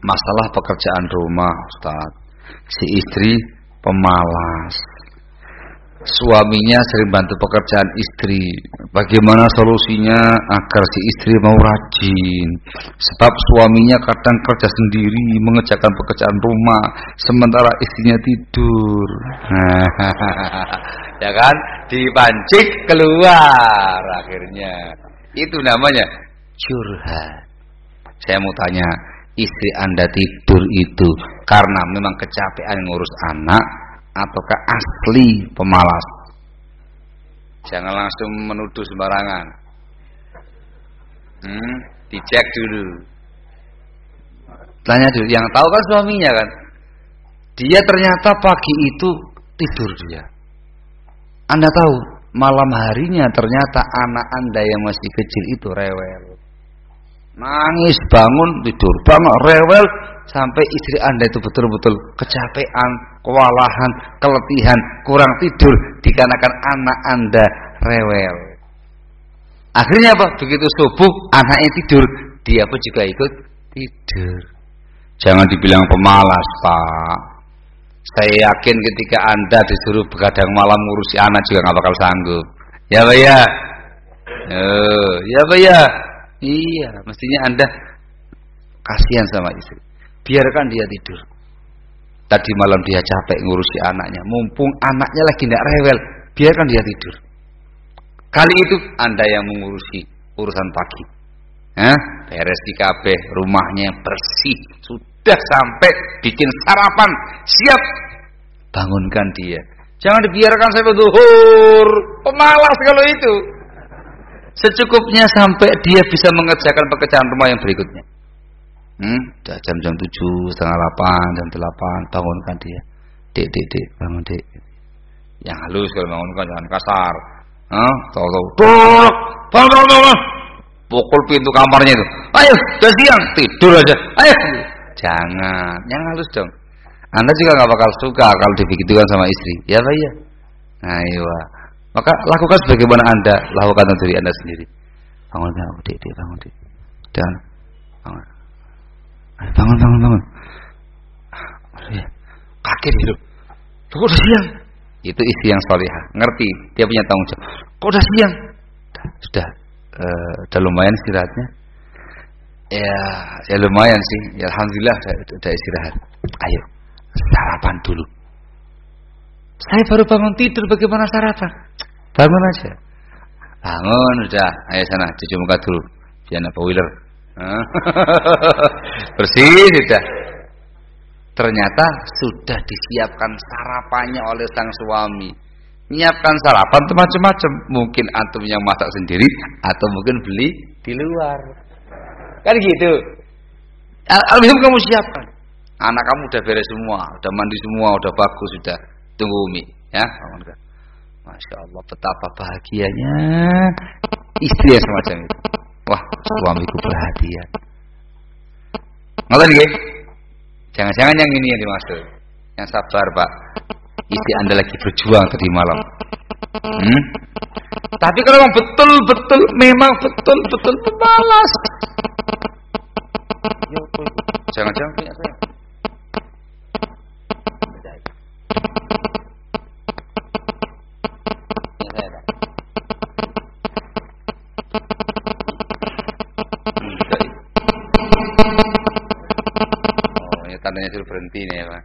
masalah pekerjaan rumah, Ustaz. Si istri pemalas. Suaminya sering bantu pekerjaan istri. Bagaimana solusinya agar si istri mau rajin? Sebab suaminya kadang kerja sendiri mengerjakan pekerjaan rumah, sementara istrinya tidur. Ya kan? Dipancing keluar akhirnya. Itu namanya curhat. Saya mau tanya, istri Anda tidur itu karena memang kecapean ngurus anak ataukah asli pemalas? Jangan langsung menuduh sembarangan. Dicek dulu. Tanya dulu. Yang tahu kan suaminya kan. Dia ternyata pagi itu tidur dia. Anda tahu, malam harinya ternyata anak Anda yang masih kecil itu rewel. Nangis, bangun, tidur, bangun, rewel, sampai istri Anda itu betul-betul kecapean, kewalahan, keletihan, kurang tidur dikarenakan anak Anda rewel. Akhirnya apa? Begitu subuh anaknya tidur, dia pun juga ikut tidur. Jangan dibilang pemalas, Pak. Saya yakin ketika Anda disuruh begadang malam ngurusi anak juga nggak bakal sanggup. Ya Pak ya? Ya Pak ya? Iya, mestinya Anda kasihan sama istri. Biarkan dia tidur. Tadi malam dia capek ngurusi anaknya. Mumpung anaknya lagi tidak rewel, biarkan dia tidur. Kali itu Anda yang mengurusi urusan pagi. Beres di kabeh, rumahnya bersih, sudah sampai bikin sarapan, siap. Bangunkan dia. Jangan dibiarkan sampai zuhur. Pemalas kalau itu. Secukupnya sampai dia bisa mengerjakan pekerjaan rumah yang berikutnya. Udah jam 7, setengah 8, jam 8, bangunkan dia. Dek, bangun dek. Yang halus kalau bangunkan, jangan kasar. Bangun. Pukul pintu kamarnya itu. Ayo, udah siang, tidur aja. Ayo. Jangan, yang halus dong. Anda juga nggak bakal suka kalau dibegitukan sama istri. Ya Pak ya. Nah, iya. Maka lakukan sebagaimana Anda lakukan untuk diri Anda sendiri. Bangun, dek, bangun dek. Dan bangun. Ya. Kaget itu. Kok udah siang? Itu istri yang salihah, ngerti, dia punya tanggung jawab. Kok udah siang? Udah lumayan istirahatnya. Ya lumayan sih. Ya alhamdulillah udah istirahat. Ayo, sarapan dulu. Saya baru bangun tidur, bagaimana sarapan? Bangun aja. Bangun udah. Ayo sana cuci muka dulu. Jangan boiler. Bersih sudah. Ternyata sudah disiapkan sarapannya oleh sang suami. Menyiapkan sarapan itu macam-macam. Mungkin antum yang masak sendiri atau mungkin beli di luar. Kan gitu. Alhamdulillah kamu siapkan. Anak kamu udah beres semua, udah mandi semua, udah bagus, sudah. Tunggu Umi, ya. Masya Allah, betapa bahagianya istri yang semacam itu. Wah, suamiku perhatian. Ngerti nggih? Jangan-jangan yang ini yang dimaksud. Yang sabar, Pak. Istri Anda lagi berjuang tadi malam. Tapi kalau memang betul pemalas. Jangan-jangan punya saya. Tandanya suruh berhenti nih ya Pak.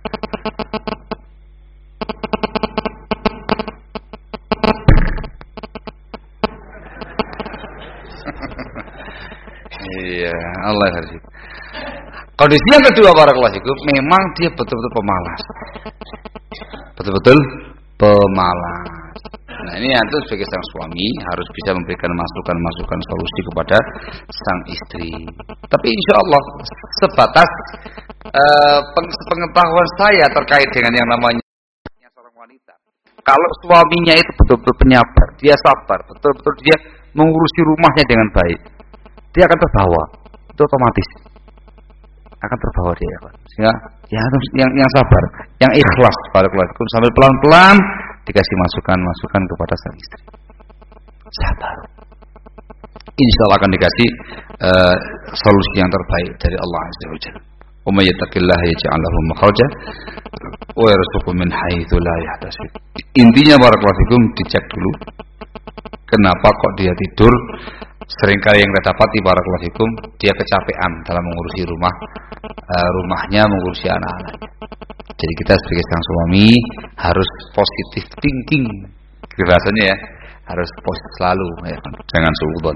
Iya, Allah harus. Kondisi yang kedua barakallahu fikum, memang dia betul-betul pemalas. Betul-betul pemalas. Nah, ini antum sebagai sang suami harus bisa memberikan masukan solusi kepada sang istri. Tapi insya Allah sebatas pengetahuan saya terkait dengan yang namanya seorang wanita. Kalau suaminya itu betul-betul penyabar, dia sabar, betul-betul dia mengurusi rumahnya dengan baik, dia akan terbawa. Itu otomatis akan terbawa dia, Pak. Sehingga yang sabar, yang ikhlas barakallahu fikum, sambil pelan-pelan dikasih masukan kepada sang istri. Sabar. Insya Allah akan dikasih solusi yang terbaik dari Allah Azza wa Jalla. Wa may yattaqillaha yaj'al lahu makhraja wa yarzuqhu min haitsu la yahtasib. Intinya barakallahu fikum, dicek dulu kenapa kok dia tidur. Seringkali yang kita dapati barakallahu fikum, dia kecapean dalam mengurusi rumahnya, mengurusi anak-anaknya. Jadi kita sebagai sang suami harus positive thinking, bahasanya ya, harus positif selalu, ya, jangan suudzon.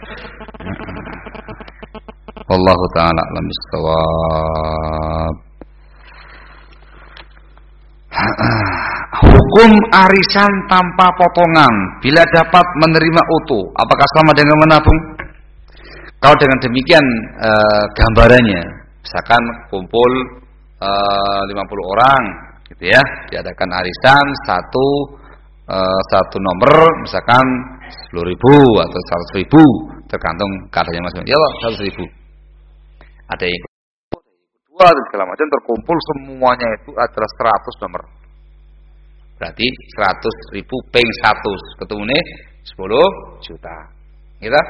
Wallahu ta'ala a'lam bissawab. Hukum arisan tanpa potongan bila dapat menerima utuh, apakah sama dengan menabung? Kalau dengan demikian gambarannya, misalkan kumpul 50 orang gitu ya, diadakan arisan satu nomor misalkan 10.000 atau 100.000 tergantung kadarnya masing-masing. Ya Allah, 100.000. Ada yang kedua dan segala macam, terkumpul semuanya itu adalah 100 nomor. Berarti 100.000 ping 100 ketemu nih 10 juta. Gitu?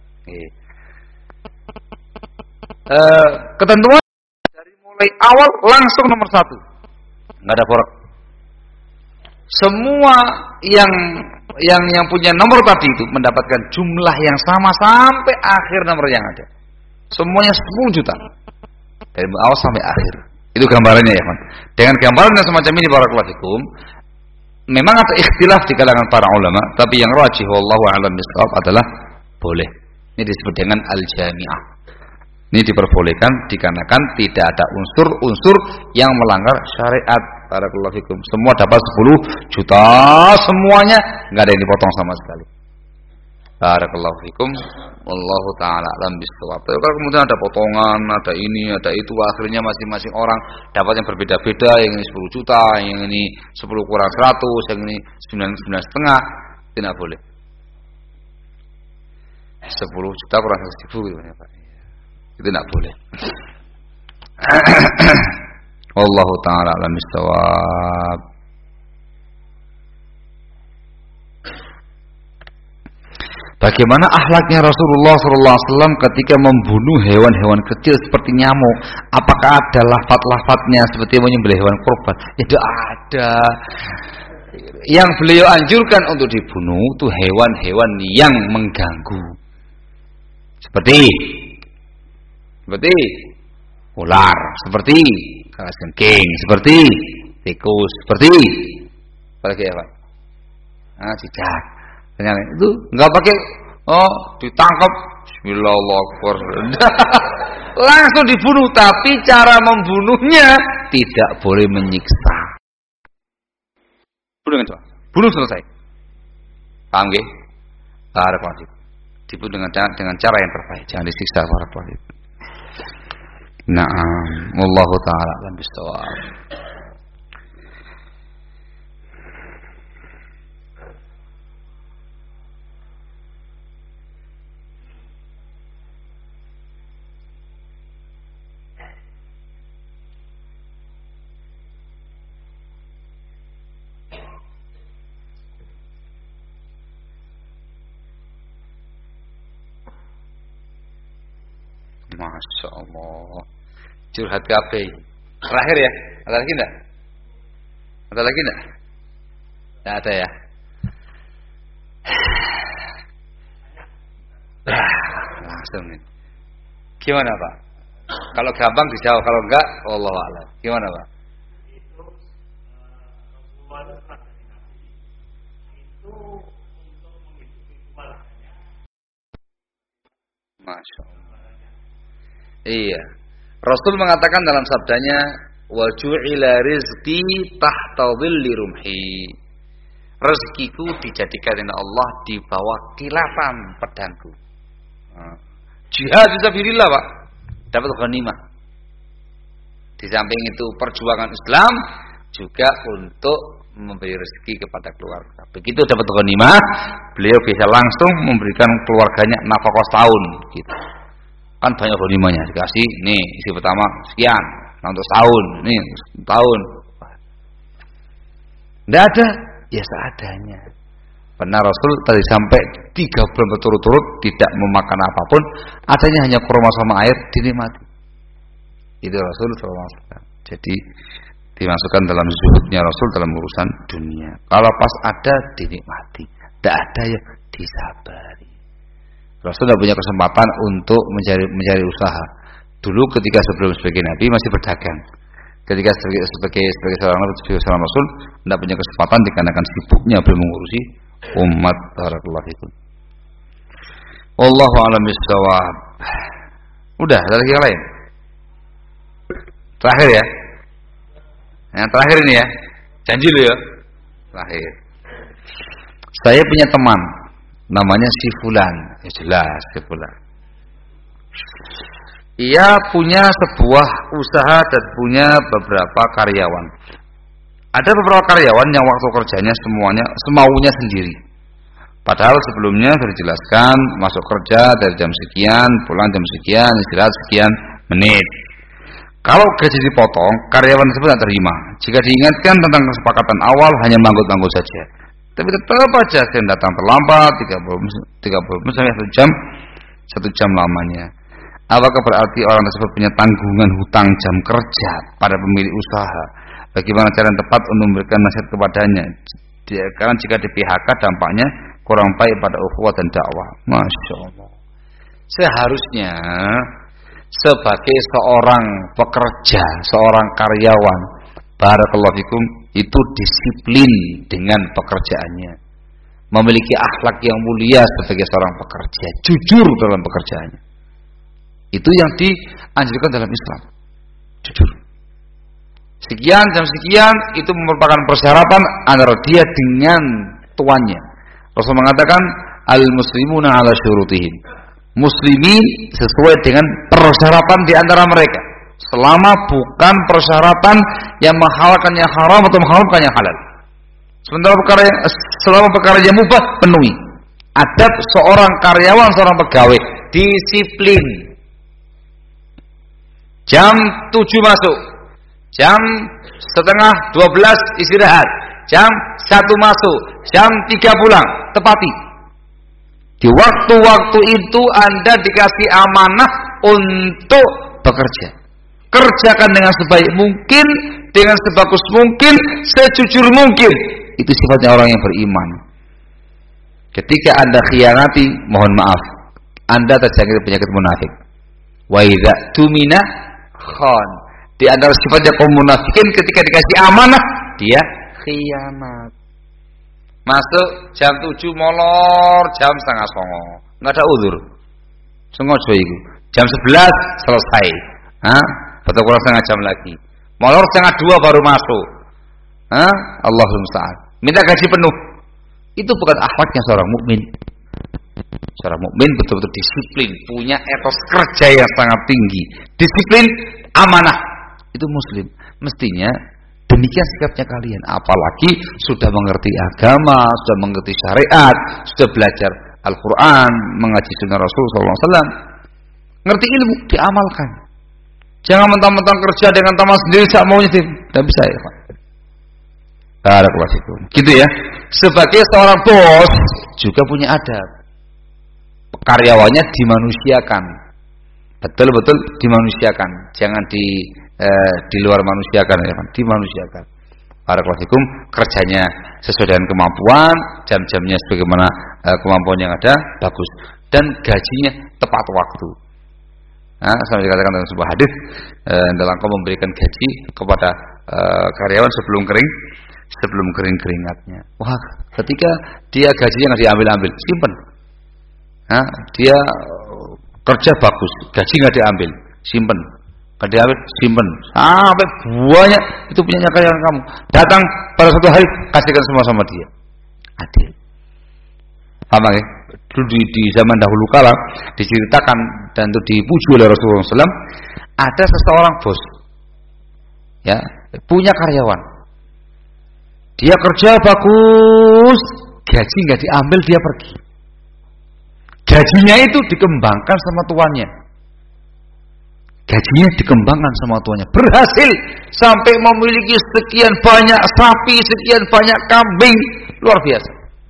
Ketentuan dari mulai awal langsung nomor 1. Enggak ada porak. Semua yang punya nomor tadi itu mendapatkan jumlah yang sama sampai akhir nomor yang ada. Semuanya 10 juta. Dari awal sampai akhir. Itu gambarannya ya, kan. Dengan gambaran yang semacam ini barakallahu fikum, memang ada ikhtilaf di kalangan para ulama, tapi yang rajih wallahu a'lam bishawab adalah boleh. Ini disebut dengan al-jami'ah. Ini diperbolehkan dikarenakan tidak ada unsur-unsur yang melanggar syariat. Barakallahu fikum. Semua dapat 10 juta semuanya, enggak ada yang dipotong sama sekali. Barakallahu fikum. Wallahu taala alam bissawab. Kalau kemudian ada potongan, ada ini, ada itu, akhirnya masing-masing orang dapat yang berbeda-beda, yang ini 10 juta, yang ini 10 kurang 100, yang ini 9,5, tidak boleh. 10 juta kurang 100.000 gitu ya, Pak. Itu tidak boleh. Wallahu taala alam bissawab. Bagaimana akhlaknya Rasulullah SAW ketika membunuh hewan-hewan kecil seperti nyamuk? Apakah ada lafaz-lafaznya seperti menyembelih hewan kurban? Tidak ada. Yang beliau anjurkan untuk dibunuh itu hewan-hewan yang mengganggu. Seperti ular, seperti kalajengking, seperti tikus, seperti apa lagi ya Pak? Cicak. Itu nggak pakai ditangkap, Bismillahirrahmanirrahim, langsung dibunuh. Tapi cara membunuhnya tidak boleh menyiksa. Bunuh selesai. Paham nggih? Barakallahu. Dibunuh dengan cara yang terbaik, jangan disiksa. Barakallahu. Na'am, wallahu ta'ala a'lam bissawab. Masya Allah, curhat kabeh. Terakhir ya, ada lagi enggak? Ada lagi enggak? Enggak ada ya. Langsung nih. Gimana Pak? Kalau gampang dijawab, kalau enggak, wallahu a'lam. Gimana Pak? Masya Allah. Iya. Rasul mengatakan dalam sabdanya, wa ju'ila rizqi tahta dhilli rumhi. Rezekiku dijadikan oleh Allah di bawah kilatan pedangku. Jihad fisabilillah, Pak. Dapat ghanimah. Di samping itu perjuangan Islam juga untuk memberi rezeki kepada keluarga. Begitu dapat ghanimah, beliau bisa langsung memberikan keluarganya nafkah setahun gitu. Kan banyak ghanimahnya, dikasih nih isi pertama sekian, untuk setahun, nih setahun. Tidak ada, ya seadanya. Pernah Rasul tadi sampai 3 bulan berturut-turut tidak memakan apapun, adanya hanya kurma sama air dinikmati. Itu Rasul SAW. Jadi dimasukkan dalam zuhudnya Rasul dalam urusan dunia. Kalau pas ada dinikmati, tidak ada ya disabari. Rasul tidak punya kesempatan untuk mencari usaha. Dulu ketika sebagai Nabi masih berdagang. Ketika sebagai seorang Rasul tidak punya kesempatan dikarenakan sibuknya beliau mengurusi umat. Barakallahu fikum. Wallahu a'lam bishawab. Udah, ada lagi yang lain. Terakhir ya. Yang terakhir ini ya. Janji lu ya. Terakhir. Saya punya teman namanya si Fulan. Ya jelas si Fulan. Ia punya sebuah usaha dan punya beberapa karyawan. Ada beberapa karyawan yang waktu kerjanya semuanya semaunya sendiri. Padahal sebelumnya sudah dijelaskan masuk kerja dari jam sekian, pulang jam sekian, istirahat sekian menit. Kalau gaji dipotong, karyawan tersebut tidak terima. Jika diingatkan tentang kesepakatan awal, hanya manggut-manggut saja. Tapi tetap aja sering datang terlambat 30 sampai 1 jam lamanya. Apakah berarti orang tersebut punya tanggungan hutang jam kerja pada pemilik usaha? Bagaimana cara yang tepat untuk memberikan nasihat kepadanya? Karena jika di PHK dampaknya kurang baik pada ukhuwah dan dakwah. Masya Allah. Seharusnya sebagai seorang pekerja, seorang karyawan, barakallahu fikum, itu disiplin dengan pekerjaannya, memiliki akhlak yang mulia sebagai seorang pekerja, jujur dalam pekerjaannya. Itu yang dianjurkan dalam Islam, jujur. Sekian jam sekian itu merupakan persyaratan antara dia dengan tuannya. Rasul mengatakan al-muslimuna ala syurutihim. Muslimin sesuai dengan persyaratan di antara mereka. Selama bukan persyaratan yang menghalalkan yang haram atau mengharamkan yang halal. Selama perkara yang mubah penuhi. Adab seorang karyawan, seorang pegawai disiplin. Jam 7 masuk. Jam setengah 12 istirahat. Jam 1 masuk. Jam 3 pulang. Tepati. Di waktu-waktu itu Anda dikasih amanah untuk bekerja. Kerjakan dengan sebaik mungkin, dengan sebagus mungkin, sejujur mungkin. Itu sifatnya orang yang beriman. Ketika Anda khianati, mohon maaf, Anda terjangkit penyakit munafik. Wa idza tumina khan. Di antara sifatnya kaum munafikin, ketika dikasih amanah, dia khianat. Masuk jam 7 molor, jam 8:30. Enggak ada uzur. Sengaja iku. Jam 11 selesai. Betul kurang setengah jam lagi. Molor 1:30 baru masuk. Allahumma musta'an. Minta gaji penuh. Itu bukan akhlaknya seorang mukmin. Seorang mukmin betul-betul disiplin, punya etos kerja yang sangat tinggi. Disiplin, amanah. Itu muslim. Mestinya demikian sikapnya kalian. Apalagi sudah mengerti agama, sudah mengerti syariat, sudah belajar Al-Quran, mengaji sunnah Rasul SAW. Ngerti ilmu, diamalkan. Jangan mentang-mentang kerja dengan teman sendiri sak maunya sih. Tidak bisa ya Pak. Barakallahu fikum. Gitu ya. Sebagai seorang bos juga punya adab. Karyawannya dimanusiakan. Betul-betul dimanusiakan. Jangan di luar manusiakan ya Pak. Dimanusiakan. Barakallahu fikum. Kerjanya sesuai dengan kemampuan, jam-jamnya sebagaimana kemampuan yang ada, bagus. Dan gajinya tepat waktu. Sama dikatakan dalam sebuah hadis, dalam kau memberikan gaji kepada karyawan sebelum kering keringatnya. Wah, ketika dia gajinya nggak diambil, simpen. Dia kerja bagus, gaji nggak diambil, simpen. Nggak diambil, simpen. Sampai buahnya itu punyanya karyawan kamu. Datang pada suatu hari, kasihkan semua sama dia. Adil. Paham ya? Dulu di zaman dahulu kala diceritakan dan itu dipuji oleh Rasulullah SAW, ada seseorang bos, ya, punya karyawan, dia kerja bagus, gaji nggak diambil, dia pergi. Gajinya itu dikembangkan sama tuannya, gajinya dikembangkan sama tuannya, berhasil sampai memiliki sekian banyak sapi, sekian banyak kambing, luar biasa.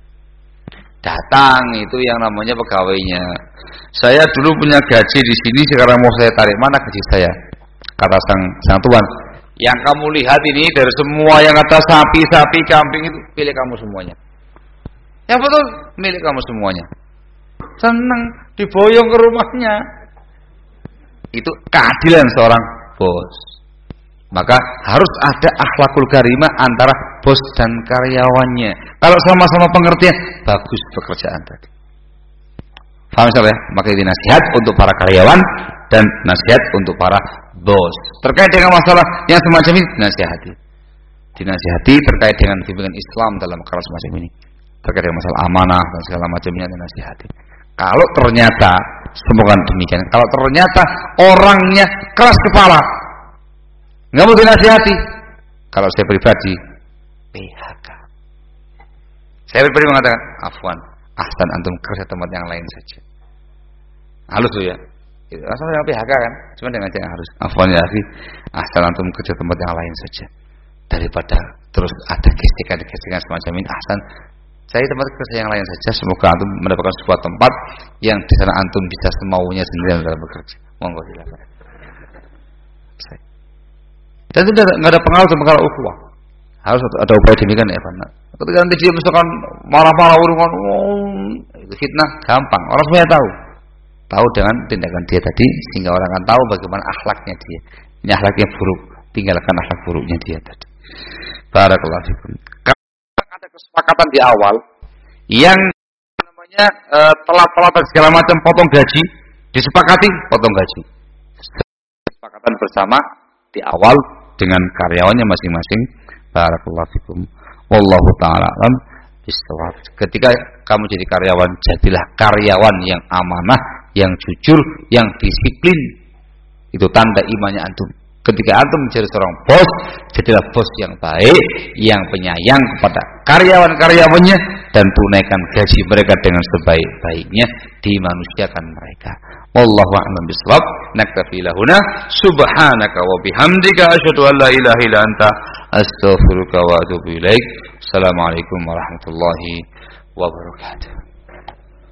Datang itu yang namanya pegawainya. Saya dulu punya gaji di sini, sekarang mau saya tarik, mana gaji saya? Kata sang tuan, yang kamu lihat ini dari semua yang kata sapi, kambing itu pilih kamu semuanya. Yang betul milik kamu semuanya. Senang diboyong ke rumahnya. Itu keadilan seorang bos. Maka harus ada akhlakul karimah antara bos dan karyawannya. Kalau sama-sama pengertian, bagus pekerjaan tadi. Paham ya? Maka ini nasihat untuk para karyawan dan nasihat untuk para bos. Terkait dengan masalah yang semacam ini, nasihati. Dinasihati terkait dengan bimbingan Islam dalam perkara semacam ini. Terkait dengan masalah amanah dan segala macamnya, dinasihati. Kalau ternyata, semoga demikian, kalau ternyata orangnya keras kepala, nggak mau dinasihati. Kalau saya pribadi, PHK. Saya pribadi mengatakan, afwan, ahsan antum kerja tempat yang lain saja. Halus tuh ya. Asal dengan PHK kan, cuma dengan cara harus. Afwan ya akhi, ahsan antum kerja tempat yang lain saja. Daripada terus ada gesekan semacam ini, ahsan cari tempat kerja yang lain saja. Semoga antum mendapatkan sebuah tempat yang di sana antum bisa semaunya sendiri dalam bekerja. Monggo silakan. Dan itu nggak ada pengaruh untuk pengaruh ukhuwah. Harus ada upaya demikian ya, Pak. Ketika nanti dia misalkan marah-marah urungan, itu fitnah, gampang. Orang semuanya tahu dengan tindakan dia tadi, sehingga orang akan tahu bagaimana akhlaknya dia. Ini akhlaknya buruk, tinggalkan akhlak buruknya dia tadi. Barakallahu fikum. Ada kesepakatan di awal yang namanya telat-telat dan segala macam potong gaji, disepakati potong gaji. Kesepakatan bersama di awal dengan karyawannya masing-masing. Barakallahu fikum. Wallahu taala alam bisawab. Ketika kamu jadi karyawan, jadilah karyawan yang amanah, yang jujur, yang disiplin. Itu tanda imannya antum. Ketika antum menjadi seorang bos, jadilah bos yang baik, yang penyayang kepada karyawan-karyawannya, dan tunaikan gaji mereka dengan sebaik-baiknya, dimanusiakan mereka. Wallahu a'lam bishawab. Naktafi lahuna subhanaka wa bihamdika asyhadu an la ilaha illa anta astaghfiruka wa atubu ilaik. Assalamualaikum warahmatullahi wabarakatuh.